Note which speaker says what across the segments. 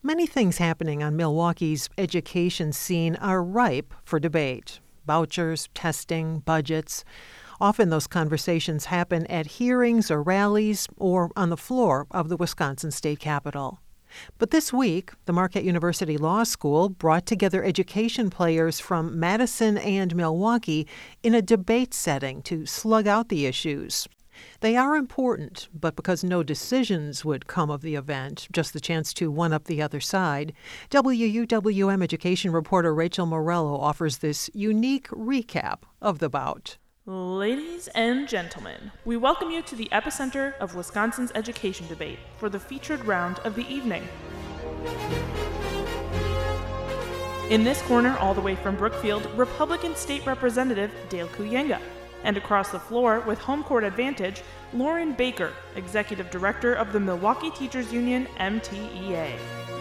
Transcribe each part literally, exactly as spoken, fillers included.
Speaker 1: Many things happening on Milwaukee's education scene are ripe for debate. Vouchers, testing, budgets. Often those conversations happen at hearings or rallies or on the floor of the Wisconsin State Capitol. But this week, the Marquette University Law School brought together education players from Madison and Milwaukee in a debate setting to slug out the issues. They are important, but because no decisions would come of the event, just the chance to one-up the other side, W U W M education reporter Rachel Morello offers this unique recap of the bout.
Speaker 2: Ladies and gentlemen, we welcome you to the epicenter of Wisconsin's education debate for the featured round of the evening. In this corner, all the way from Brookfield, Republican State Representative Dale Kooyenga. And across the floor, with home court advantage, Lauren Baker, Executive Director of the Milwaukee Teachers Union, M T E A.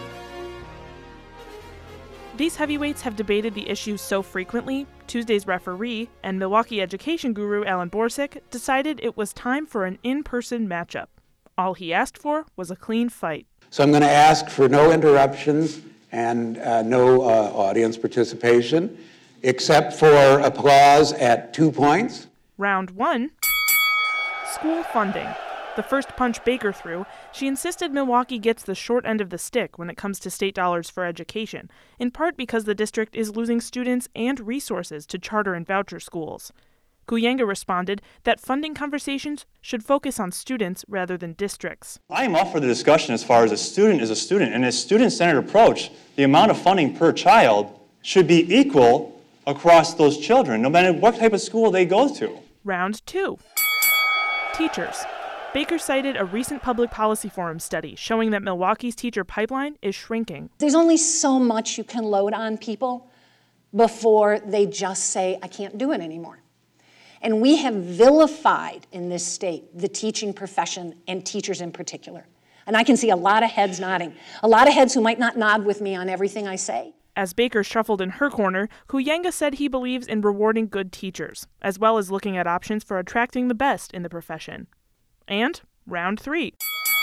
Speaker 2: These heavyweights have debated the issues so frequently, Tuesday's referee and Milwaukee education guru Alan Borsig decided it was time for an in-person matchup. All he asked for was a clean fight.
Speaker 3: So I'm going to ask for no interruptions and uh, no uh, audience participation, except for applause at two points.
Speaker 2: Round one, school funding. The first punch Baker threw, she insisted Milwaukee gets the short end of the stick when it comes to state dollars for education, in part because the district is losing students and resources to charter and voucher schools. Kooyenga responded that funding conversations should focus on students rather than districts.
Speaker 4: I am up for the discussion as far as a student is a student, and a student-centered approach, the amount of funding per child should be equal across those children, no matter what type of school they go to.
Speaker 2: Round two, teachers. Baker cited a recent public policy forum study showing that Milwaukee's teacher pipeline is shrinking.
Speaker 5: There's only so much you can load on people before they just say, I can't do it anymore. And we have vilified in this state the teaching profession and teachers in particular. And I can see a lot of heads nodding, a lot of heads who might not nod with me on everything I say.
Speaker 2: As Baker shuffled in her corner, Kooyenga said he believes in rewarding good teachers, as well as looking at options for attracting the best in the profession. And round three,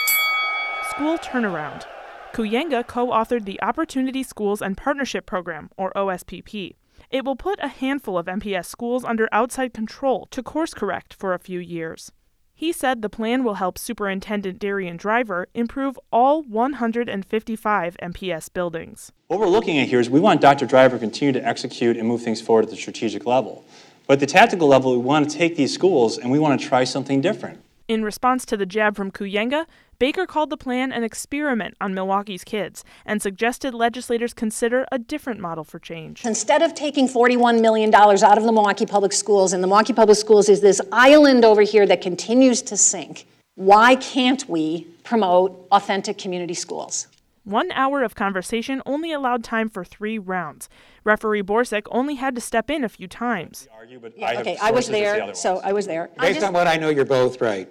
Speaker 2: school turnaround. Kooyenga co-authored the Opportunity Schools and Partnership Program, or O S P P. It will put a handful of M P S schools under outside control to course correct for a few years. He said the plan will help Superintendent Darian Driver improve all one hundred fifty-five M P S buildings.
Speaker 4: What we're looking at here is we want Doctor Driver to continue to execute and move things forward at the strategic level. But at the tactical level, we want to take these schools and we want to try something different.
Speaker 2: In response to the jab from Kooyenga, Baker called the plan an experiment on Milwaukee's kids and suggested legislators consider a different model for change.
Speaker 5: Instead of taking forty-one million dollars out of the Milwaukee Public Schools, and the Milwaukee Public Schools is this island over here that continues to sink, why can't we promote authentic community schools?
Speaker 2: One hour of conversation only allowed time for three rounds. Referee Borsig only had to step in a few times.
Speaker 4: Argue, but
Speaker 5: Yeah,
Speaker 4: I have
Speaker 5: okay, I was
Speaker 4: sources that say
Speaker 5: there,
Speaker 4: otherwise.
Speaker 5: so I was there. I
Speaker 3: Based
Speaker 5: just-
Speaker 3: on what I know, you're both right.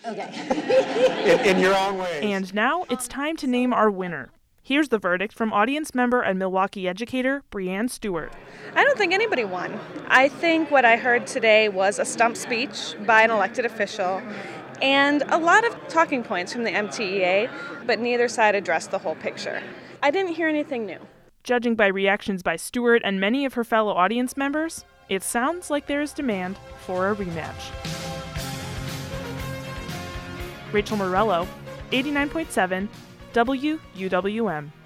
Speaker 5: Okay.
Speaker 3: In, in your own ways.
Speaker 2: And now it's time to name our winner. Here's the verdict from audience member and Milwaukee educator Breanne Stewart.
Speaker 6: I don't think anybody won. I think what I heard today was a stump speech by an elected official and a lot of talking points from the M T E A, but neither side addressed the whole picture. I didn't hear anything new. Judging
Speaker 2: by reactions by Stewart and many of her fellow audience members, it sounds like there is demand for a rematch. Rachel Morello, eighty-nine point seven W U W M.